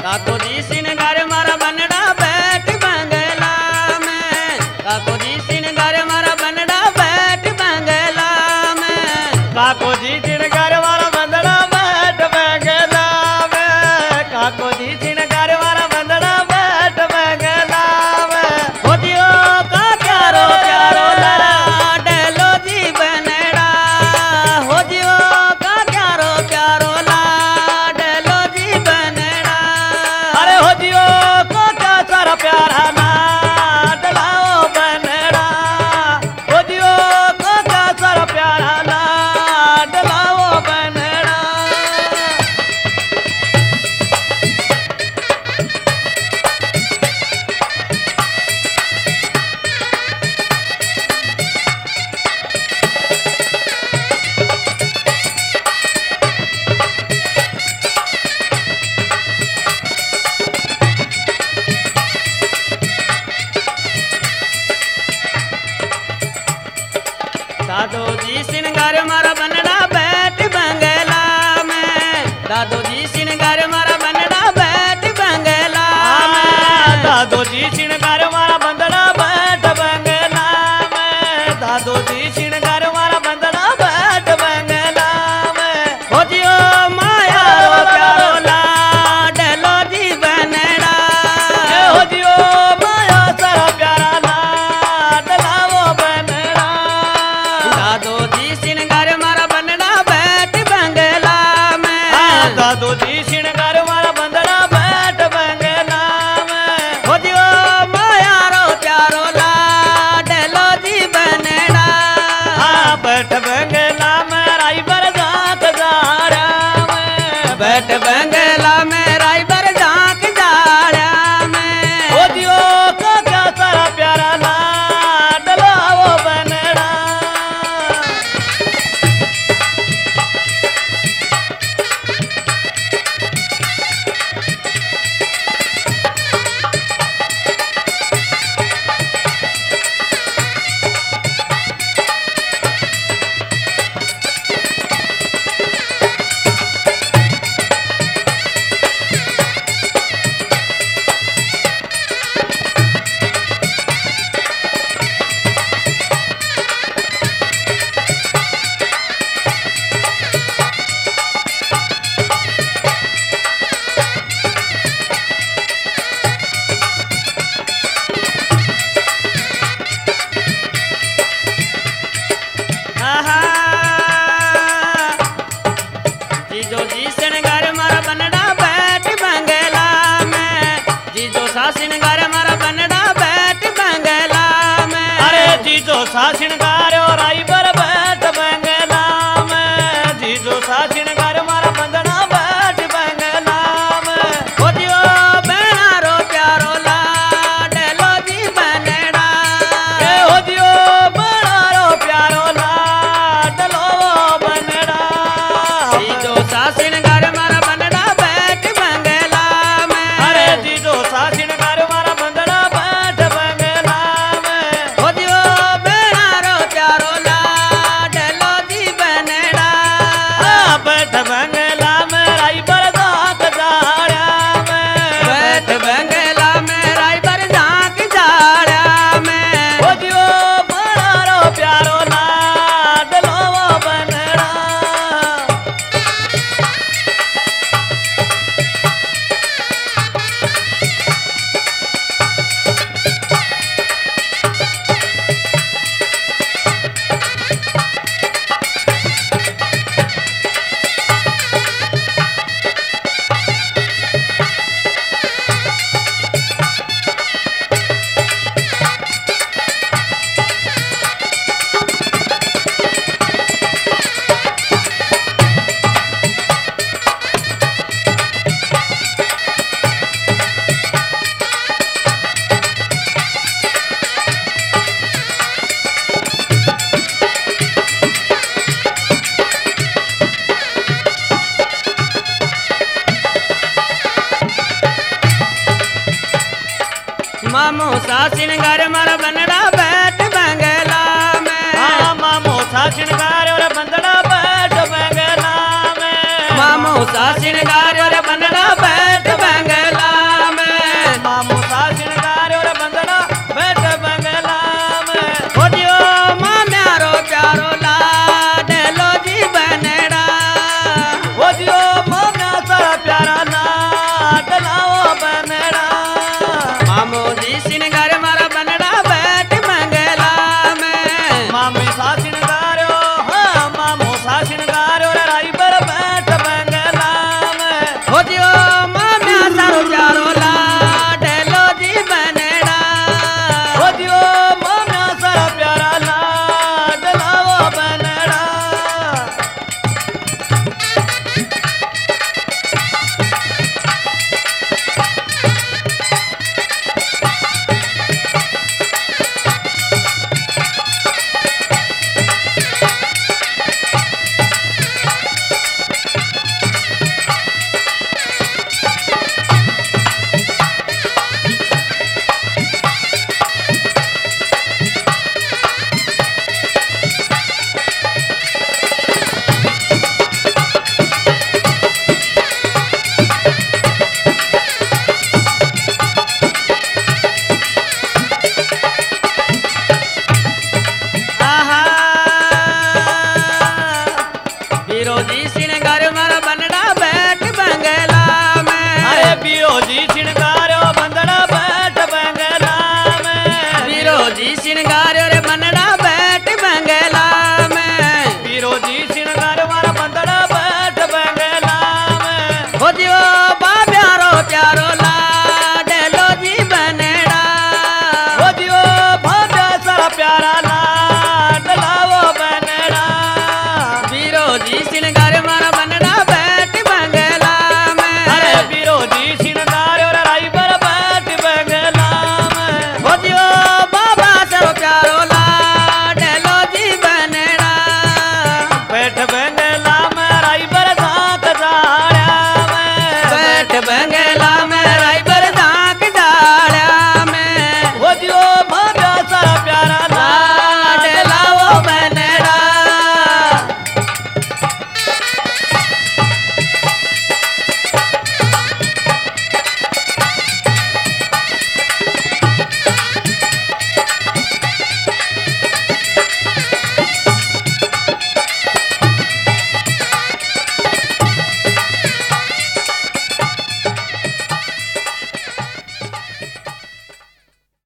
काको जी सिनगार मारा बनड़ा बैठ बंगला में, काको जी सिनगार मारा बनड़ा बैठ बंगला में, काको जी सिनगार वाला बंदड़ा बैठ बंगला में, काको जी सिनगार वाला बंदड़ा बैठ बंगला में। हो जियो का प्यारो प्यारो लाडलो जी बनड़ा, हो जियो का प्यारो प्यारो लाडलो जी बनड़ा। अरे हो जियो को क्या सारा प्यारा लाडलाओ बनड़ा, हो जियो को क्या सारा प्यारा लाडलाओ बनड़ा। दादो जी सिनगार मारा बनड़ा बैठ बंगला में, दादो जी सिनगार मारा बनड़ा बैठ बंगला में, दादो जी सिनगार वाला बंदड़ा बैठ बंगला में, दादो जी सिनगार वाला बंदड़ा बैठ बंगला में। हो जियो माया रो प्यारो लाडलो जी बनड़ा। हो जियो माया सारा प्यारा लाडलाओ बनड़ा। दादो जी सिनगार मारा बनड़ा बैठ बंगला में, दादो जी सिनगार वाला बंदड़ा बैठ बंगला में। हो जियो माया रो प्यारो लाडलो जी बनड़ा। बैठ बंगला में राई बरसात जाड़ा में, बैठ बंगला में राइबर झांक जाड़ा में, हो जियो को क्या सारा प्यारा लाडलाओ बनड़ा। आहा। जीजो जी सिनगार मारा बनड़ा बैठ बंगला में, जीजो सा सिनगार मारा बनड़ा बैठ बंगला में। अरे जीजो सा सिनगार और आई बर बैठ बंगला में, जीजो सा सिनगार मारा बंदना बैठ बंगला में। हो जियो बेड़ा रो प्यारो लाडलो जी बनड़ा। हो जियो बड़ा रो प्यारो लाडलो बनड़ा। जीजो सा सिनगार मारा बनड़ा बैठ बंगला में, अरे जीजो सा सिनगार मारा बंदना बैठ बंगला में। हो जियो बेड़ा रो प्यारो लाडलो जी बनड़ा। बैठ बंगला में राई बरसात जाड़ा में, बैठ बंगला में राइबर झांक जाड़ा में, हो जियो बड़ा रो प्यारो लाडलो बनड़ा। मामो सा सिनगार मारा बनड़ा बैठ बंगला में, मामो सा सिनगार और बंदड़ा बैठ बंगला में, मामो सा सिनगार और बनड़ा बैठ बंगला माम्या सारो प्यारो लाडलो जी बनड़ा ओ जियो माम्या सारा प्यारा लाडला वो बनड़ा आहा विरोधी श्रृंगार मारा बनड़ा बैठ बंगला में अरे बिरोजी छिणकारो बंदड़ा बैठ बंगला में विरोधी श्रृंगार रे बनड़ा बैठ बंगला में बिरोजी छिणकार वाला बंदड़ा बैठ बंगला में हो जियो